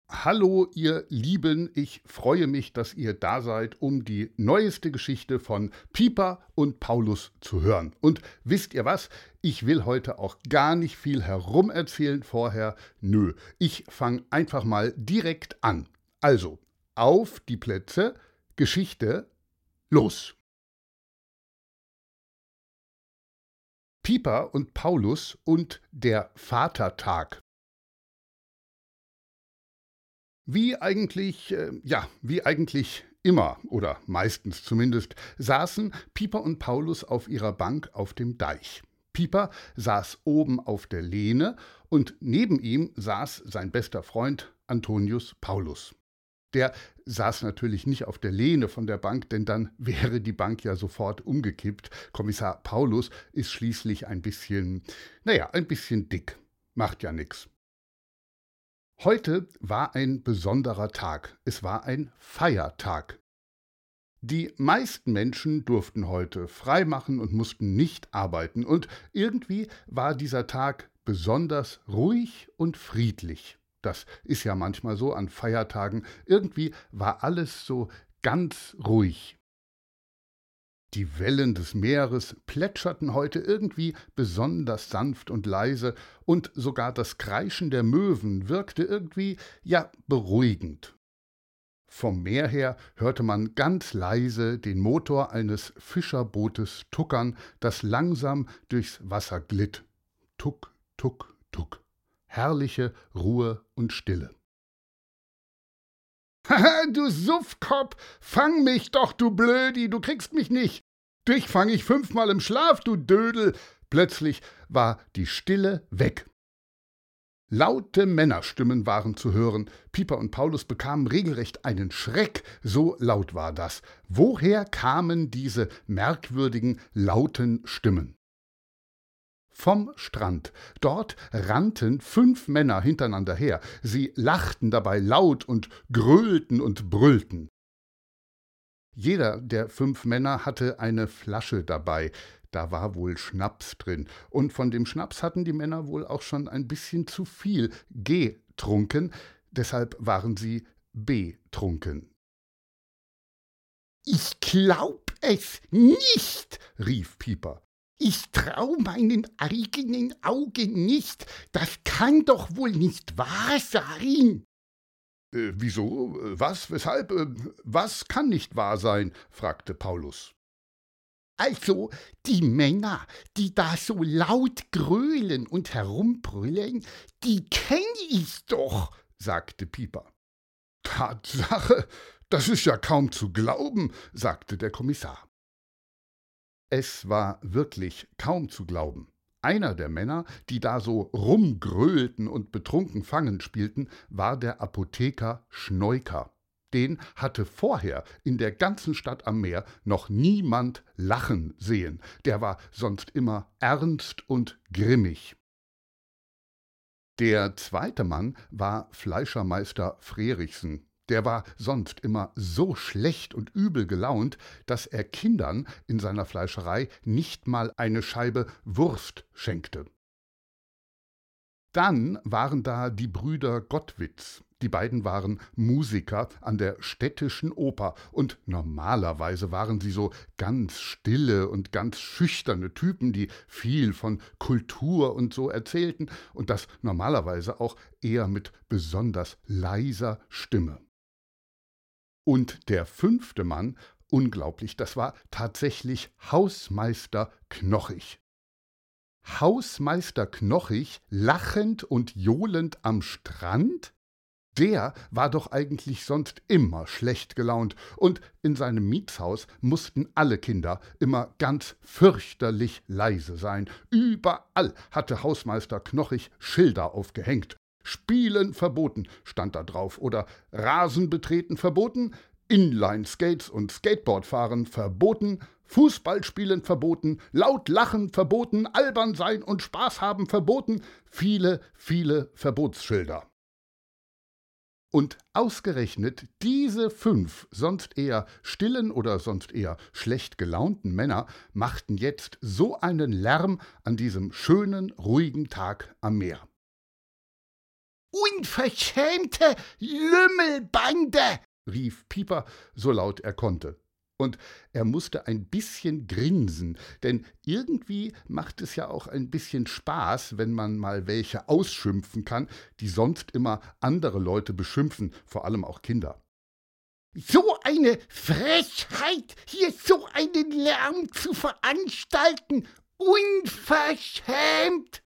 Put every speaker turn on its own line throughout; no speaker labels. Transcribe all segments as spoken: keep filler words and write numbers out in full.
Hallo, ihr Lieben, ich freue mich, dass ihr da seid, um die neueste Geschichte von Piper und Paulus zu hören. Und wisst ihr was? Ich will heute auch gar nicht viel herumerzählen vorher. Nö, ich fange einfach mal direkt an. Also, auf die Plätze, Geschichte, los! Piper und Paulus und der Vatertag. Wie eigentlich, äh, ja, wie eigentlich immer oder meistens zumindest, saßen Piper und Paulus auf ihrer Bank auf dem Deich. Piper saß oben auf der Lehne und neben ihm saß sein bester Freund Antonius Paulus. Der saß natürlich nicht auf der Lehne von der Bank, denn dann wäre die Bank ja sofort umgekippt. Kommissar Paulus ist schließlich ein bisschen, naja, ein bisschen dick. Macht ja nix. Heute war ein besonderer Tag. Es war ein Feiertag. Die meisten Menschen durften heute frei machen und mussten nicht arbeiten. Und irgendwie war dieser Tag besonders ruhig und friedlich. Das ist ja manchmal so an Feiertagen. Irgendwie war alles so ganz ruhig. Die Wellen des Meeres plätscherten heute irgendwie besonders sanft und leise, und sogar das Kreischen der Möwen wirkte irgendwie, ja, beruhigend. Vom Meer her hörte man ganz leise den Motor eines Fischerbootes tuckern, das langsam durchs Wasser glitt. Tuck, tuck, tuck. Herrliche Ruhe und Stille. »Haha, du Suffkopf, fang mich doch, du Blödi, du kriegst mich nicht! Dich fang ich fünfmal im Schlaf, du Dödel!« Plötzlich war die Stille weg. Laute Männerstimmen waren zu hören. Piper und Paulus bekamen regelrecht einen Schreck, so laut war das. Woher kamen diese merkwürdigen, lauten Stimmen? Vom Strand. Dort rannten fünf Männer hintereinander her. Sie lachten dabei laut und gröhlten und brüllten. Jeder der fünf Männer hatte eine Flasche dabei. Da war wohl Schnaps drin. Und von dem Schnaps hatten die Männer wohl auch schon ein bisschen zu viel getrunken. Deshalb waren sie betrunken. »Ich glaub es nicht«, rief Piper. »Ich trau meinen eigenen Augen nicht. Das kann doch wohl nicht wahr sein.« Äh, wieso? Was? Weshalb? Äh, was kann nicht wahr sein?« fragte Paulus. »Also, die Männer, die da so laut gröhlen und herumbrüllen, die kenn ich doch«, sagte Piper. »Tatsache, das ist ja kaum zu glauben«, sagte der Kommissar. Es war wirklich kaum zu glauben. Einer der Männer, die da so rumgröhlten und betrunken Fangen spielten, war der Apotheker Schneuker. Den hatte vorher in der ganzen Stadt am Meer noch niemand lachen sehen. Der war sonst immer ernst und grimmig. Der zweite Mann war Fleischermeister Frerichsen. Der war sonst immer so schlecht und übel gelaunt, dass er Kindern in seiner Fleischerei nicht mal eine Scheibe Wurst schenkte. Dann waren da die Brüder Gottwitz. Die beiden waren Musiker an der Städtischen Oper, und normalerweise waren sie so ganz stille und ganz schüchterne Typen, die viel von Kultur und so erzählten, und das normalerweise auch eher mit besonders leiser Stimme. Und der fünfte Mann, unglaublich, das war tatsächlich Hausmeister Knochig. Hausmeister Knochig lachend und johlend am Strand? Der war doch eigentlich sonst immer schlecht gelaunt, und in seinem Mietshaus mussten alle Kinder immer ganz fürchterlich leise sein. Überall hatte Hausmeister Knochig Schilder aufgehängt. Spielen verboten stand da drauf, oder Rasen betreten verboten, Inline-Skates und Skateboardfahren verboten, Fußballspielen verboten, laut lachen verboten, albern sein und Spaß haben verboten, viele, viele Verbotsschilder. Und ausgerechnet diese fünf sonst eher stillen oder sonst eher schlecht gelaunten Männer machten jetzt so einen Lärm an diesem schönen, ruhigen Tag am Meer.
»Unverschämte Lümmelbande«,
rief Pieper, so laut er konnte. Und er musste ein bisschen grinsen, denn irgendwie macht es ja auch ein bisschen Spaß, wenn man mal welche ausschimpfen kann, die sonst immer andere Leute beschimpfen, vor allem auch Kinder.
»So eine Frechheit, hier so einen Lärm zu veranstalten! Unverschämt!«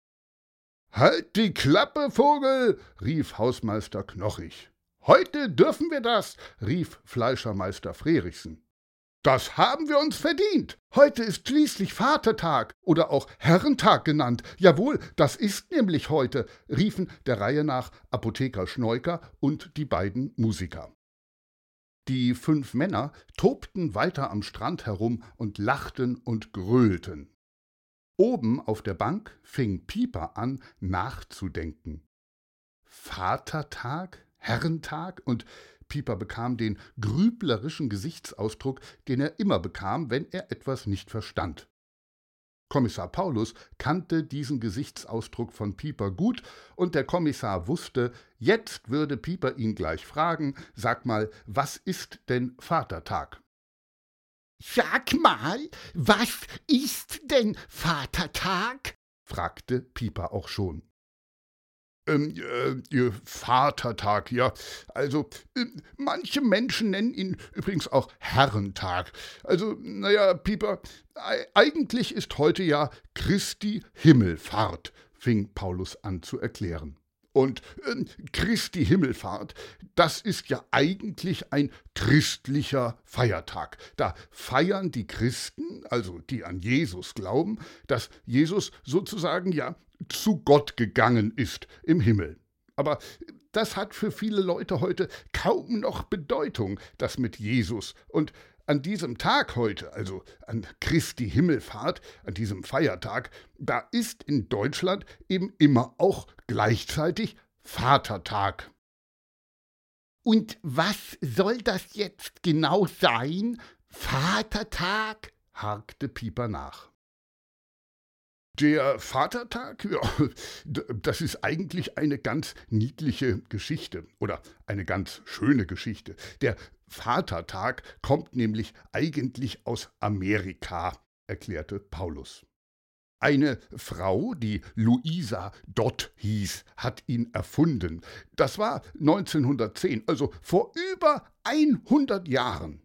»Halt die Klappe, Vogel«, rief Hausmeister Knochig. »Heute dürfen wir das«, rief Fleischermeister Frerichsen. »Das haben wir uns verdient. Heute ist schließlich Vatertag oder auch Herrentag genannt. Jawohl, das ist nämlich heute«, riefen der Reihe nach Apotheker Schneuker und die beiden Musiker. Die fünf Männer tobten weiter am Strand herum und lachten und gröhlten. Oben auf der Bank fing Pieper an, nachzudenken. Vatertag, Herrentag, und Pieper bekam den grüblerischen Gesichtsausdruck, den er immer bekam, wenn er etwas nicht verstand. Kommissar Paulus kannte diesen Gesichtsausdruck von Pieper gut, und der Kommissar wusste, jetzt würde Pieper ihn gleich fragen, »Sag mal, was ist denn Vatertag?«
»Sag mal, was ist denn Vatertag?«
fragte Pieper auch schon. Ähm, äh, Vatertag, ja. Also, äh, manche Menschen nennen ihn übrigens auch Herrentag. Also, naja, Pieper, e- eigentlich ist heute ja Christi Himmelfahrt, fing Paulus an zu erklären. Und äh, Christi Himmelfahrt, das ist ja eigentlich ein christlicher Feiertag. Da feiern die Christen, also die an Jesus glauben, dass Jesus sozusagen ja zu Gott gegangen ist im Himmel. Aber das hat für viele Leute heute kaum noch Bedeutung, das mit Jesus. Und an diesem Tag heute, also an Christi Himmelfahrt, an diesem Feiertag, da ist in Deutschland eben immer auch gleichzeitig Vatertag.
»Und was soll das jetzt genau sein? Vatertag?«
hakte Pieper nach. Der Vatertag, ja, das ist eigentlich eine ganz niedliche Geschichte oder eine ganz schöne Geschichte. Der Vatertag kommt nämlich eigentlich aus Amerika, erklärte Paulus. Eine Frau, die Louisa Dott hieß, hat ihn erfunden. Das war neunzehnhundertzehn, also vor über hundert Jahren.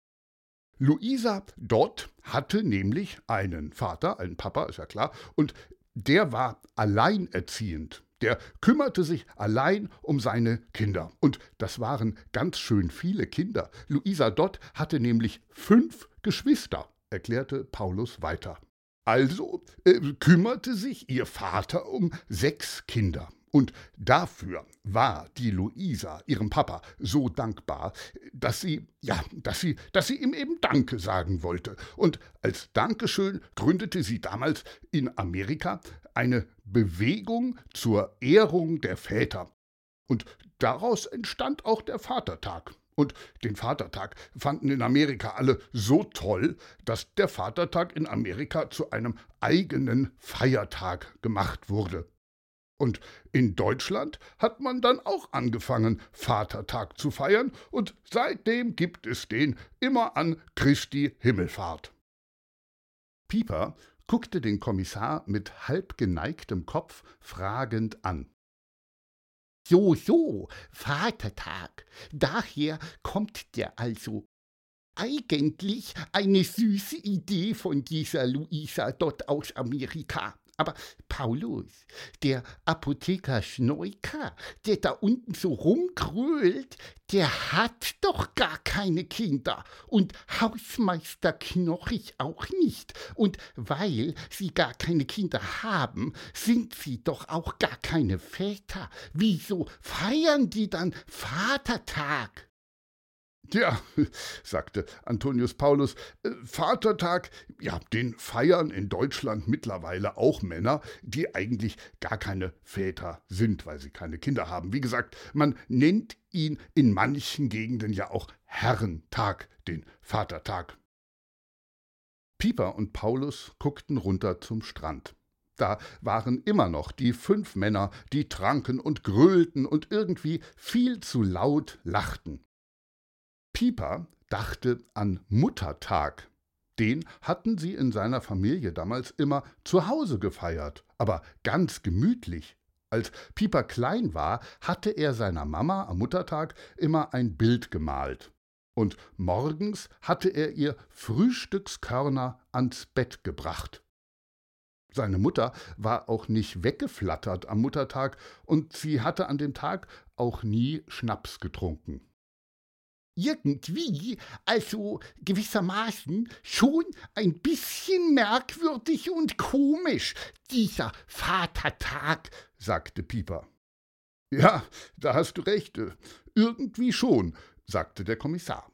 Louisa Dott hatte nämlich einen Vater, einen Papa, ist ja klar, und der war alleinerziehend. Der kümmerte sich allein um seine Kinder. Und das waren ganz schön viele Kinder. Louisa Dott hatte nämlich fünf Geschwister, erklärte Paulus weiter. Also äh, kümmerte sich ihr Vater um sechs Kinder. Und dafür war die Louisa ihrem Papa so dankbar, dass sie, ja, dass sie, dass sie ihm eben Danke sagen wollte. Und als Dankeschön gründete sie damals in Amerika eine Bewegung zur Ehrung der Väter. Und daraus entstand auch der Vatertag. Und den Vatertag fanden in Amerika alle so toll, dass der Vatertag in Amerika zu einem eigenen Feiertag gemacht wurde. Und in Deutschland hat man dann auch angefangen, Vatertag zu feiern, und seitdem gibt es den immer an Christi Himmelfahrt. Pieper guckte den Kommissar mit halb geneigtem Kopf fragend an.
»So, so, Vatertag, daher kommt der also. Eigentlich eine süße Idee von dieser Louisa Dott aus Amerika. Aber Paulus, der Apotheker Schneuker, der da unten so rumgrölt, der hat doch gar keine Kinder. Und Hausmeister Knochig auch nicht. Und weil sie gar keine Kinder haben, sind sie doch auch gar keine Väter. Wieso feiern die dann Vatertag?«
»Ja«, sagte Antonius Paulus, »Vatertag, ja, den feiern in Deutschland mittlerweile auch Männer, die eigentlich gar keine Väter sind, weil sie keine Kinder haben. Wie gesagt, man nennt ihn in manchen Gegenden ja auch Herrentag, den Vatertag.« Pieper und Paulus guckten runter zum Strand. Da waren immer noch die fünf Männer, die tranken und grölten und irgendwie viel zu laut lachten. Pieper dachte an Muttertag. Den hatten sie in seiner Familie damals immer zu Hause gefeiert, aber ganz gemütlich. Als Pieper klein war, hatte er seiner Mama am Muttertag immer ein Bild gemalt. Und morgens hatte er ihr Frühstückskörner ans Bett gebracht. Seine Mutter war auch nicht weggeflattert am Muttertag und sie hatte an dem Tag auch nie Schnaps getrunken.
Irgendwie, also gewissermaßen, schon ein bisschen merkwürdig und komisch, dieser Vatertag,
sagte Pieper. Ja, da hast du recht, irgendwie schon, sagte der Kommissar.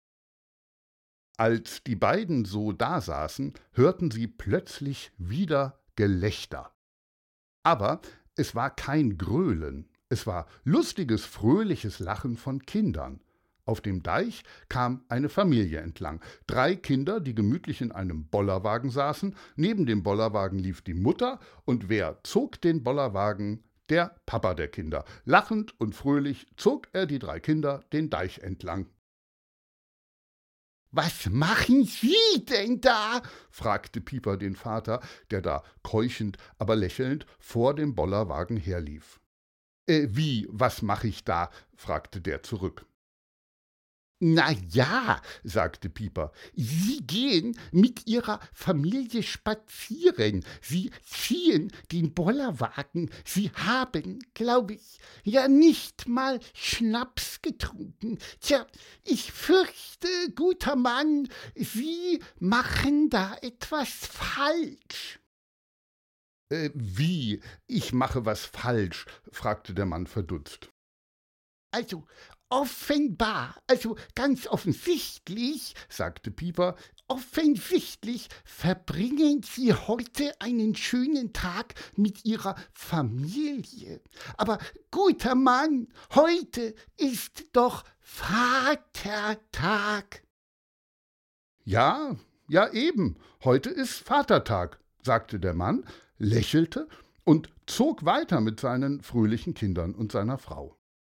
Als die beiden so dasaßen, hörten sie plötzlich wieder Gelächter. Aber es war kein Gröhlen, es war lustiges, fröhliches Lachen von Kindern. Auf dem Deich kam eine Familie entlang. Drei Kinder, die gemütlich in einem Bollerwagen saßen. Neben dem Bollerwagen lief die Mutter, und wer zog den Bollerwagen? Der Papa der Kinder. Lachend und fröhlich zog er die drei Kinder den Deich entlang.
»Was machen Sie denn da?«
fragte Pieper den Vater, der da keuchend, aber lächelnd vor dem Bollerwagen herlief. »Äh, wie, was mache ich da?« fragte der zurück.
»Na ja«, sagte Pieper, »Sie gehen mit Ihrer Familie spazieren. Sie ziehen den Bollerwagen. Sie haben, glaube ich, ja nicht mal Schnaps getrunken. Tja, ich fürchte, guter Mann, Sie machen da etwas falsch.«
»Äh, wie, ich mache was falsch?« fragte der Mann verdutzt.
»Also, offenbar, also ganz offensichtlich«, sagte Pieper, »offensichtlich verbringen Sie heute einen schönen Tag mit Ihrer Familie. Aber, guter Mann, heute ist doch Vatertag.«
»Ja, ja eben, heute ist Vatertag«, sagte der Mann, lächelte und zog weiter mit seinen fröhlichen Kindern und seiner Frau.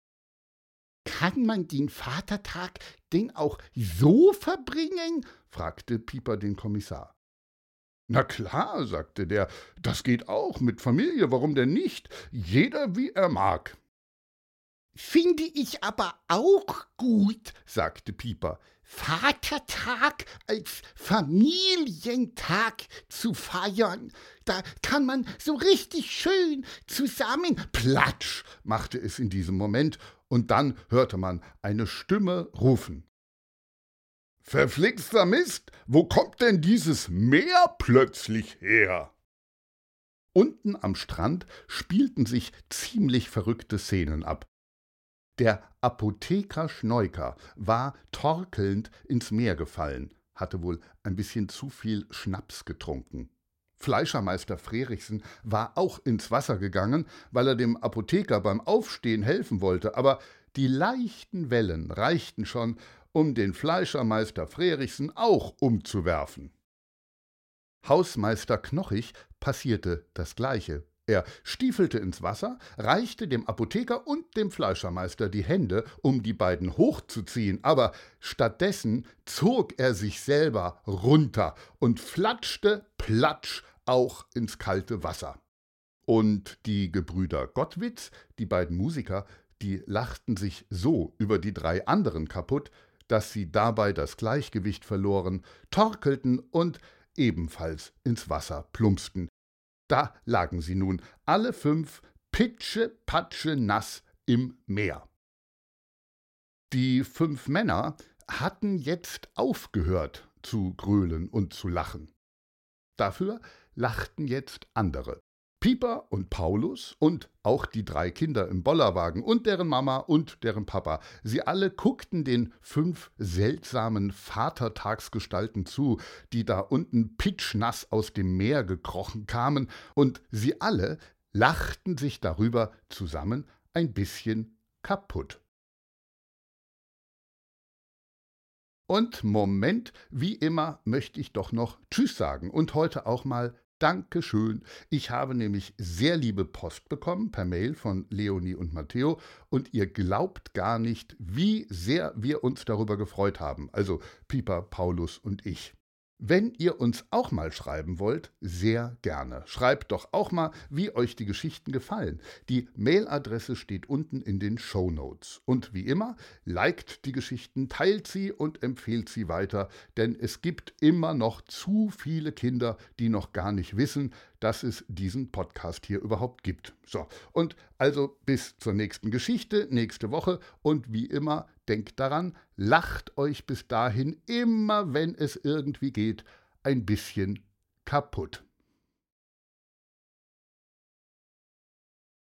»Kann man den Vatertag denn auch so verbringen?« fragte Pieper den Kommissar.
»Na klar«, sagte der, »das geht auch mit Familie, warum denn nicht? Jeder wie er mag.«
»Finde ich aber auch gut«, sagte Pieper, »Vatertag als Familientag zu feiern. Da kann man so richtig schön zusammen...«
Platsch machte es in diesem Moment, und dann hörte man eine Stimme rufen. »Verflixter Mist, wo kommt denn dieses Meer plötzlich her?« Unten am Strand spielten sich ziemlich verrückte Szenen ab. Der Apotheker Schneuker war torkelnd ins Meer gefallen, hatte wohl ein bisschen zu viel Schnaps getrunken. Fleischermeister Frerichsen war auch ins Wasser gegangen, weil er dem Apotheker beim Aufstehen helfen wollte, aber die leichten Wellen reichten schon, um den Fleischermeister Frerichsen auch umzuwerfen. Hausmeister Knochig passierte das Gleiche. Er stiefelte ins Wasser, reichte dem Apotheker und dem Fleischermeister die Hände, um die beiden hochzuziehen, aber stattdessen zog er sich selber runter und flatschte platsch auch ins kalte Wasser. Und die Gebrüder Gottwitz, die beiden Musiker, die lachten sich so über die drei anderen kaputt, dass sie dabei das Gleichgewicht verloren, torkelten und ebenfalls ins Wasser plumpsten. Da lagen sie nun alle fünf pitschepatsche nass im Meer. Die fünf Männer hatten jetzt aufgehört zu gröhlen und zu lachen. Dafür lachten jetzt andere. Pieper und Paulus und auch die drei Kinder im Bollerwagen und deren Mama und deren Papa. Sie alle guckten den fünf seltsamen Vatertagsgestalten zu, die da unten pitschnass aus dem Meer gekrochen kamen, und sie alle lachten sich darüber zusammen ein bisschen kaputt. Und Moment, wie immer möchte ich doch noch Tschüss sagen und heute auch mal Dankeschön. Ich habe nämlich sehr liebe Post bekommen per Mail von Leonie und Matteo und ihr glaubt gar nicht, wie sehr wir uns darüber gefreut haben. Also Pieper, Paulus und ich. Wenn ihr uns auch mal schreiben wollt, sehr gerne. Schreibt doch auch mal, wie euch die Geschichten gefallen. Die Mailadresse steht unten in den Shownotes. Und wie immer, liked die Geschichten, teilt sie und empfehlt sie weiter, denn es gibt immer noch zu viele Kinder, die noch gar nicht wissen, dass es diesen Podcast hier überhaupt gibt. So, und also bis zur nächsten Geschichte, nächste Woche und wie immer, denkt daran, lacht euch bis dahin immer, wenn es irgendwie geht, ein bisschen kaputt.